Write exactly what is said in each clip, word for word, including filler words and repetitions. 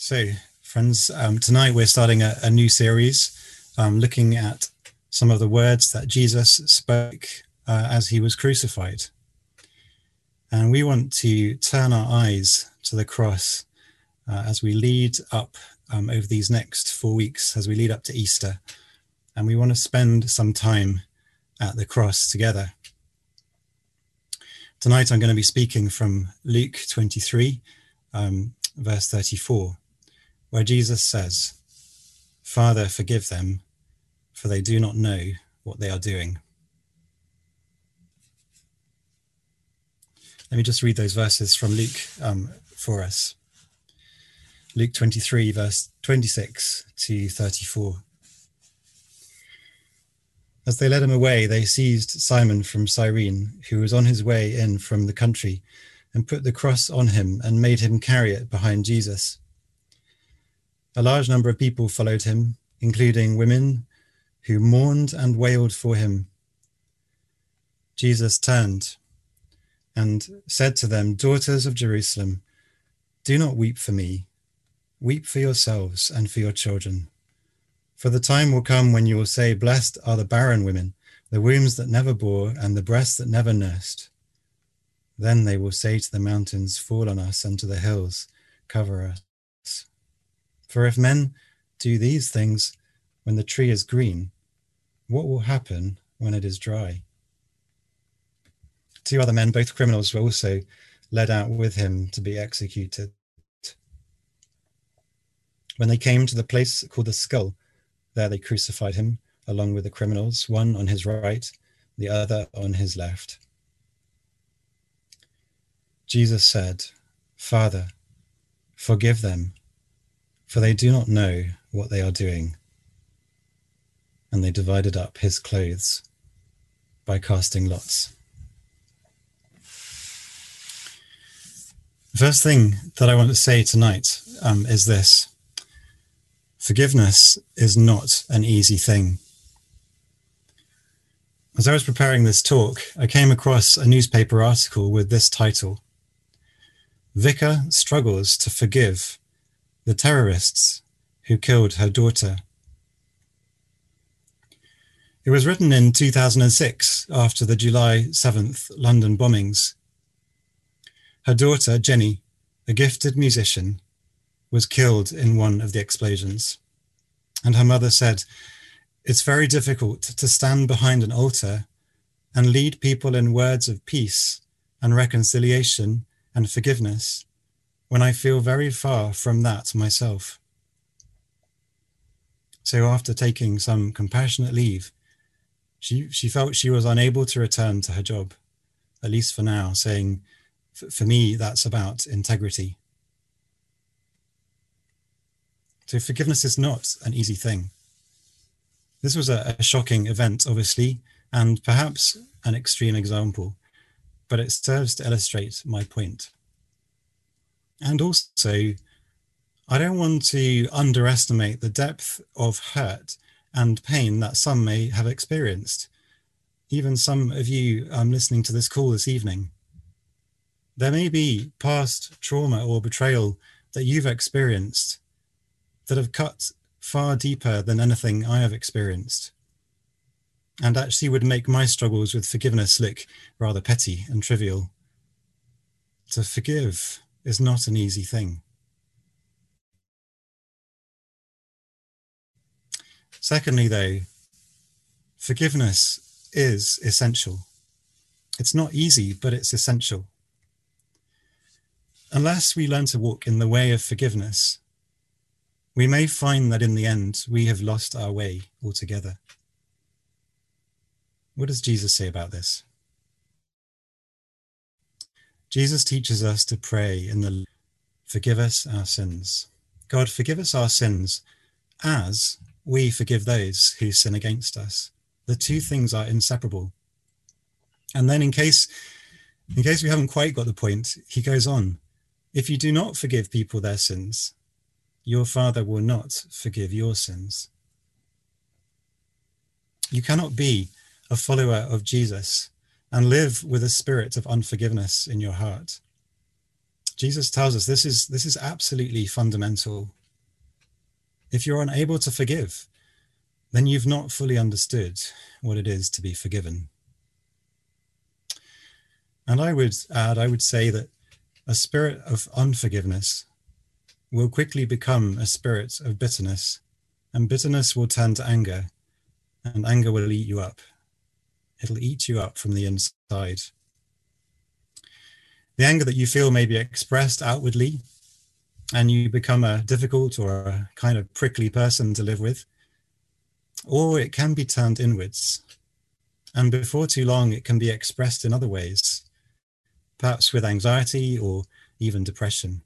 So, friends, um, tonight we're starting a, a new series um, looking at some of the words that Jesus spoke uh, as he was crucified. And we want to turn our eyes to the cross uh, as we lead up um, over these next four weeks, as we lead up to Easter. And we want to spend some time at the cross together. Tonight I'm going to be speaking from Luke twenty-three, um, verse thirty-four, where Jesus says, "Father, forgive them, for they do not know what they are doing." Let me just read those verses from Luke um, for us. Luke twenty-three, verse twenty-six to thirty-four. As they led him away, they seized Simon from Cyrene, who was on his way in from the country, and put the cross on him and made him carry it behind Jesus. A large number of people followed him, including women who mourned and wailed for him. Jesus turned and said to them, "Daughters of Jerusalem, do not weep for me. Weep for yourselves and for your children. For the time will come when you will say, 'Blessed are the barren women, the wombs that never bore, and the breasts that never nursed.' Then they will say to the mountains, 'Fall on us,' and to the hills, 'Cover us.' For if men do these things when the tree is green, what will happen when it is dry?" Two other men, both criminals, were also led out with him to be executed. When they came to the place called the Skull, there they crucified him along with the criminals, one on his right, the other on his left. Jesus said, "Father, forgive them, for they do not know what they are doing." And they divided up his clothes by casting lots. The first thing that I want to say tonight um, is this. Forgiveness is not an easy thing. As I was preparing this talk, I came across a newspaper article with this title: "Vicar struggles to forgive the terrorists who killed her daughter." It was written in two thousand six after the July seventh London bombings. Her daughter, Jenny, a gifted musician, was killed in one of the explosions. And her mother said, "It's very difficult to stand behind an altar and lead people in words of peace and reconciliation and forgiveness when I feel very far from that myself." So after taking some compassionate leave, she, she felt she was unable to return to her job, at least for now, saying, "For me, that's about integrity." So forgiveness is not an easy thing. This was a, a shocking event, obviously, and perhaps an extreme example, but it serves to illustrate my point. And also, I don't want to underestimate the depth of hurt and pain that some may have experienced. Even some of you um, listening to this call this evening. There may be past trauma or betrayal that you've experienced that have cut far deeper than anything I have experienced, and actually would make my struggles with forgiveness look rather petty and trivial. To forgive is not an easy thing. Secondly, though, forgiveness is essential. It's not easy, but it's essential. Unless we learn to walk in the way of forgiveness, we may find that in the end, we have lost our way altogether. What does Jesus say about this? Jesus teaches us to pray in the "Forgive us our sins." God, forgive us our sins as we forgive those who sin against us. The two things are inseparable. And then in case, in case we haven't quite got the point, he goes on, "If you do not forgive people their sins, your Father will not forgive your sins." You cannot be a follower of Jesus and live with a spirit of unforgiveness in your heart. Jesus tells us this is, this is absolutely fundamental If you're unable to forgive, then you've not fully understood what it is to be forgiven. And I would add, I would say that a spirit of unforgiveness will quickly become a spirit of bitterness, and bitterness will turn to anger, and anger will eat you up. It'll eat you up from the inside. The anger that you feel may be expressed outwardly, and you become a difficult or a kind of prickly person to live with, or it can be turned inwards, and before too long it can be expressed in other ways, perhaps with anxiety or even depression.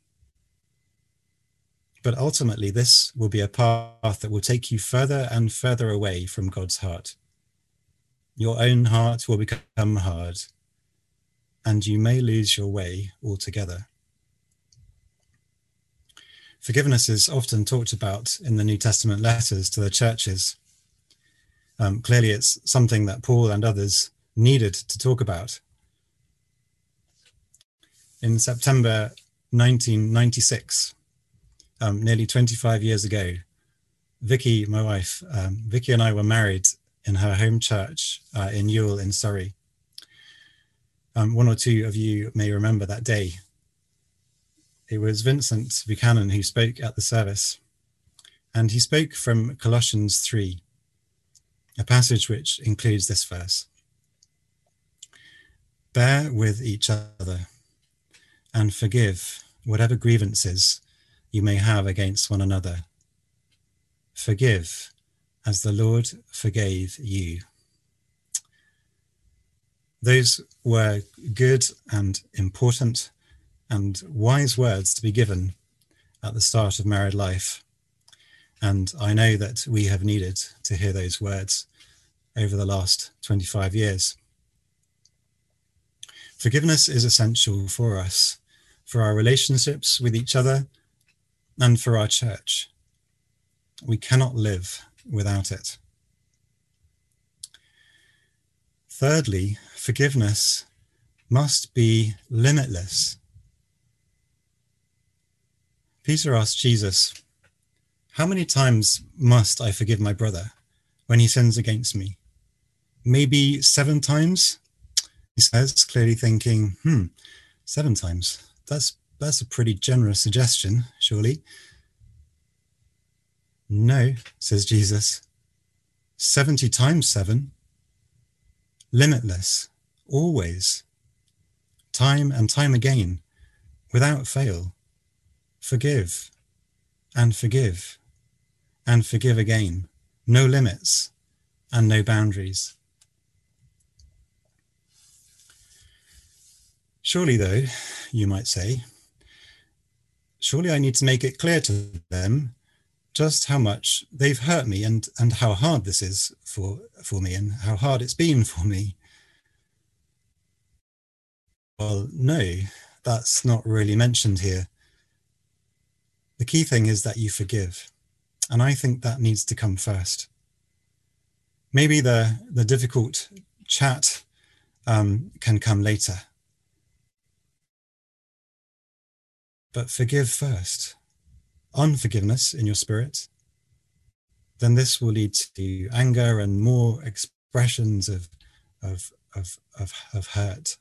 But ultimately, this will be a path that will take you further and further away from God's heart. Your own heart will become hard, and you may lose your way altogether. Forgiveness is often talked about in the New Testament letters to the churches. Um, clearly, it's something that Paul and others needed to talk about. In September nineteen ninety-six, um, nearly twenty-five years ago, Vicky, my wife, um, Vicky and I were married in her home church uh, in Ewell in Surrey. Um, one or two of you may remember that day. It was Vincent Buchanan who spoke at the service, and he spoke from Colossians three, a passage which includes this verse. Bear with each other and forgive whatever grievances you may have against one another. Forgive as the Lord forgave you. Those were good and important and wise words to be given at the start of married life. And I know that we have needed to hear those words over the last twenty-five years. Forgiveness is essential for us, for our relationships with each other, and for our church. We cannot live without it. Thirdly, forgiveness must be limitless. Peter asked Jesus, "How many times must I forgive my brother when he sins against me? Maybe seven times?" He says, clearly thinking, hmm, seven times. That's that's a pretty generous suggestion, surely. No, says Jesus. seventy times seven. Limitless, always, time and time again, without fail. Forgive and forgive and forgive again. No limits and no boundaries. Surely, though, you might say, surely I need to make it clear to them just how much they've hurt me and, and how hard this is for, for me and how hard it's been for me. Well, no, that's not really mentioned here. The key thing is that you forgive. And I think that needs to come first. Maybe the, the difficult chat um, can come later. But forgive first. Unforgiveness in your spirit, then this will lead to anger and more expressions of, of, of, of, of hurt.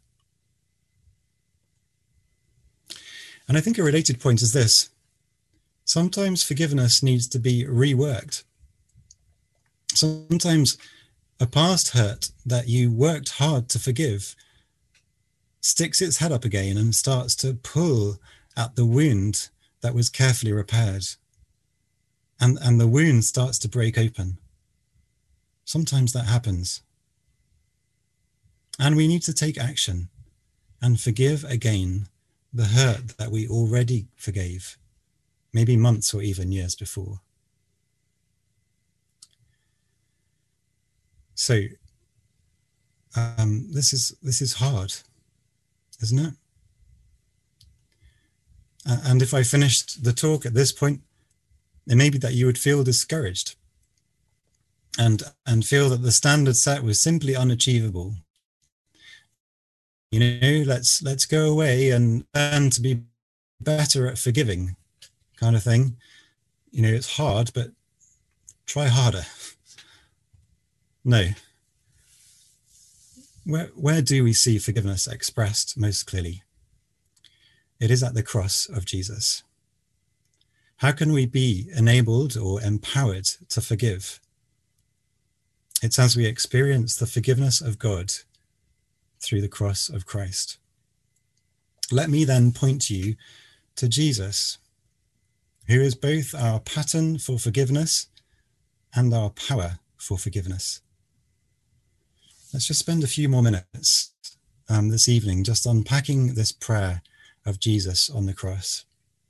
And I think a related point is this. Sometimes forgiveness needs to be reworked. Sometimes a past hurt that you worked hard to forgive sticks its head up again and starts to pull at the wound that was carefully repaired. And, and the wound starts to break open. Sometimes that happens. And we need to take action and forgive again the hurt that we already forgave, maybe months or even years before. So um, this is this is hard, isn't it? Uh, and if I finished the talk at this point, it may be that you would feel discouraged and and feel that the standard set was simply unachievable. You know, let's let's go away and learn to be better at forgiving, kind of thing. you know, it's hard, but try harder. No. Where, where do we see forgiveness expressed most clearly? It is at the cross of Jesus. How can we be enabled or empowered to forgive? It's as we experience the forgiveness of God through the cross of Christ. Let me then point you to Jesus, who is both our pattern for forgiveness and our power for forgiveness. Let's just spend a few more minutes um, this evening just unpacking this prayer of Jesus on the cross.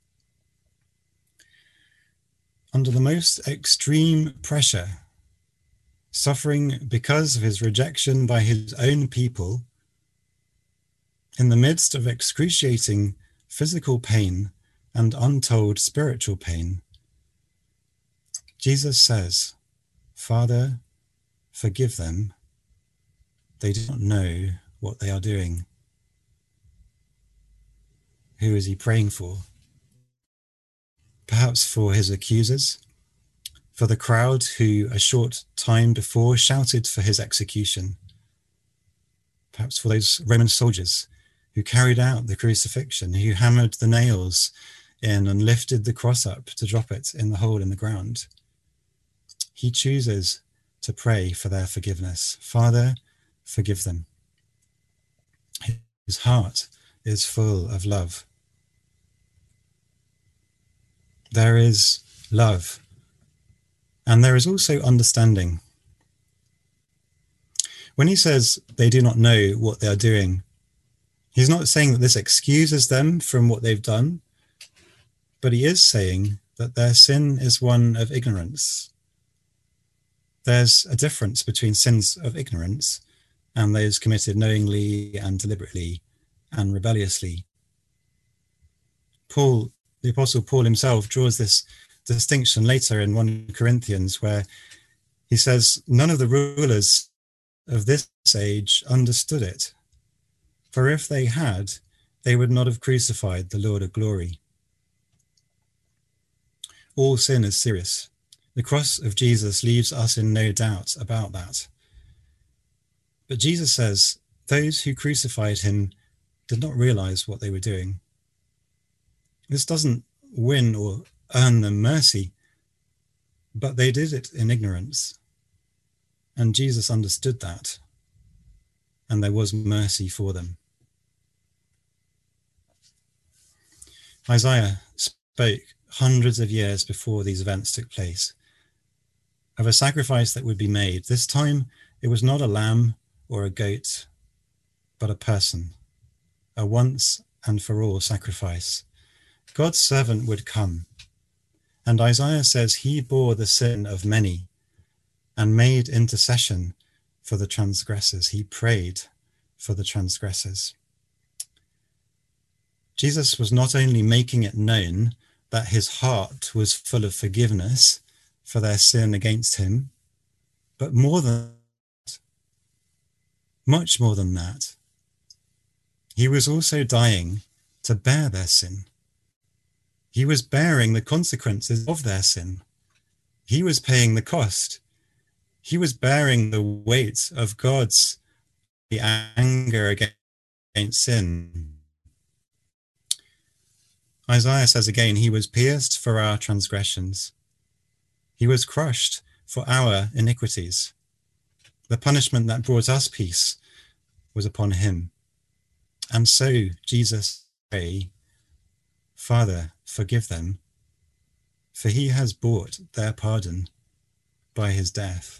Under the most extreme pressure, suffering because of his rejection by his own people, in the midst of excruciating physical pain and untold spiritual pain, Jesus says, "Father, forgive them. They do not know what they are doing." Who is he praying for? Perhaps for his accusers, for the crowd who a short time before shouted for his execution, perhaps for those Roman soldiers who carried out the crucifixion, who hammered the nails in and lifted the cross up to drop it in the hole in the ground. He chooses to pray for their forgiveness. Father, forgive them. His heart is full of love. There is love, and there is also understanding. When he says they do not know what they are doing, he's not saying that this excuses them from what they've done, but he is saying that their sin is one of ignorance. There's a difference between sins of ignorance and those committed knowingly and deliberately and rebelliously. Paul, the Apostle Paul himself, draws this distinction later in First Corinthians, where he says, none of the rulers of this age understood it, for if they had, they would not have crucified the Lord of glory. All sin is serious. The cross of Jesus leaves us in no doubt about that. But Jesus says those who crucified him did not realize what they were doing. This doesn't win or earn them mercy, but they did it in ignorance. And Jesus understood that, and there was mercy for them. Isaiah spoke hundreds of years before these events took place of a sacrifice that would be made. This time, it was not a lamb or a goat, but a person, a once and for all sacrifice. God's servant would come, and Isaiah says he bore the sin of many and made intercession for the transgressors. He prayed for the transgressors. Jesus was not only making it known that his heart was full of forgiveness for their sin against him, but more than that, much more than that, he was also dying to bear their sin. He was bearing the consequences of their sin. He was paying the cost. He was bearing the weight of God's the anger against sin. Isaiah says again, he was pierced for our transgressions. He was crushed for our iniquities. The punishment that brought us peace was upon him. And so Jesus prayed, Father, forgive them, for he has bought their pardon by his death.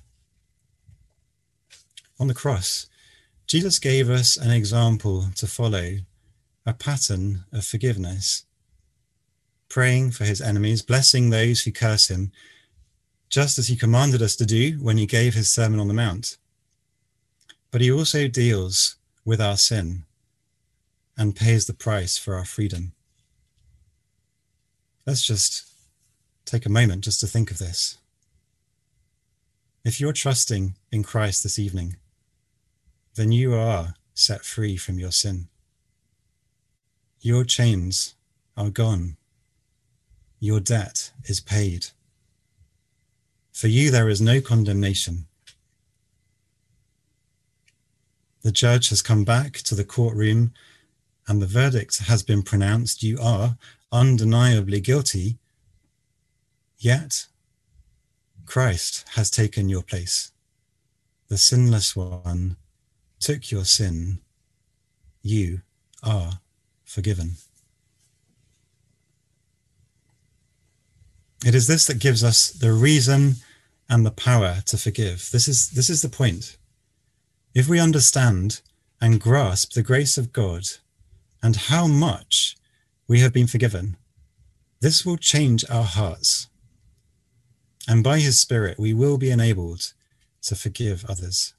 On the cross, Jesus gave us an example to follow, a pattern of forgiveness, praying for his enemies, blessing those who curse him, just as he commanded us to do when he gave his Sermon on the Mount. But he also deals with our sin and pays the price for our freedom. Let's just take a moment just to think of this. If you're trusting in Christ this evening, then you are set free from your sin. Your chains are gone. your debt is paid. For you there is no condemnation. The judge has come back to the courtroom and the verdict has been pronounced. You are undeniably guilty, yet Christ has taken your place. The sinless one took your sin. You are forgiven. It is this that gives us the reason and the power to forgive. This is, this is the point. If we understand and grasp the grace of God and how much we have been forgiven, this will change our hearts. And by his Spirit, we will be enabled to forgive others.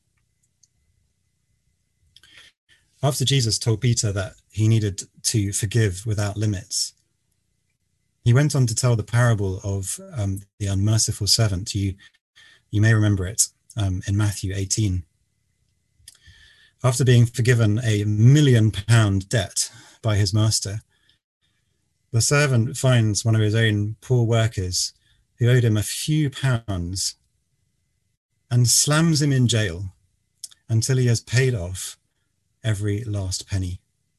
After Jesus told Peter that he needed to forgive without limits, he went on to tell the parable of um, the unmerciful servant. You, you may remember it um, in Matthew eighteen. After being forgiven a million pound debt by his master, the servant finds one of his own poor workers who owed him a few pounds and slams him in jail until he has paid off every last penny.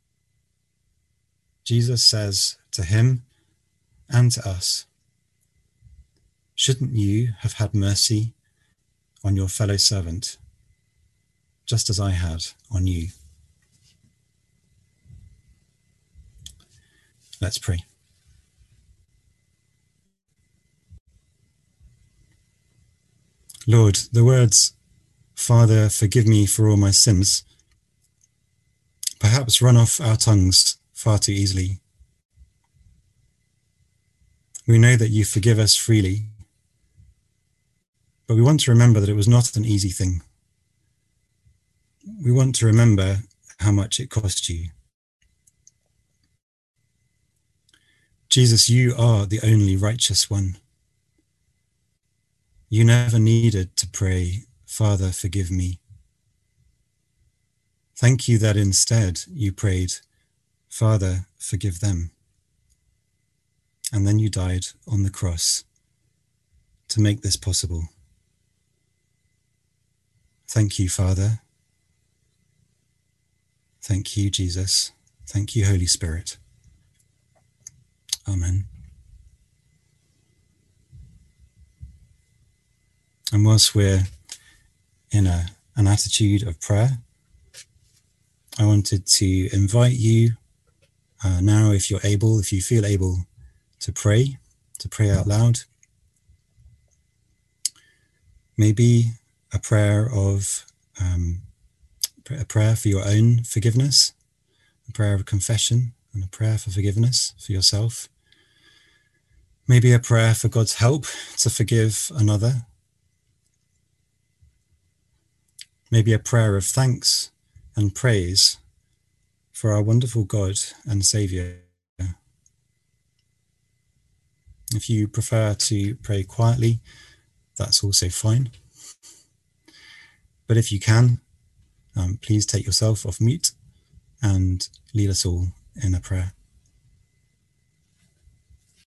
Jesus says to him and to us, shouldn't you have had mercy on your fellow servant, just as I had on you? Let's pray. Lord, the words, Father, forgive me for all my sins, perhaps run off our tongues far too easily. We know that you forgive us freely, but we want to remember that it was not an easy thing. We want to remember how much it cost you. Jesus, you are the only righteous one. You never needed to pray, Father, forgive me. Thank you that instead you prayed, Father, forgive them. And then you died on the cross to make this possible. Thank you, Father. Thank you, Jesus. Thank you, Holy Spirit. Amen. And whilst we're in a, an attitude of prayer, I wanted to invite you uh, now, if you're able, if you feel able to pray, to pray out loud. Maybe a prayer of, um, a prayer for your own forgiveness, a prayer of confession, and a prayer for forgiveness for yourself. Maybe a prayer for God's help to forgive another. Maybe a prayer of thanks and praise for our wonderful God and Saviour. If you prefer to pray quietly, that's also fine. But if you can, um, please take yourself off mute and lead us all in a prayer.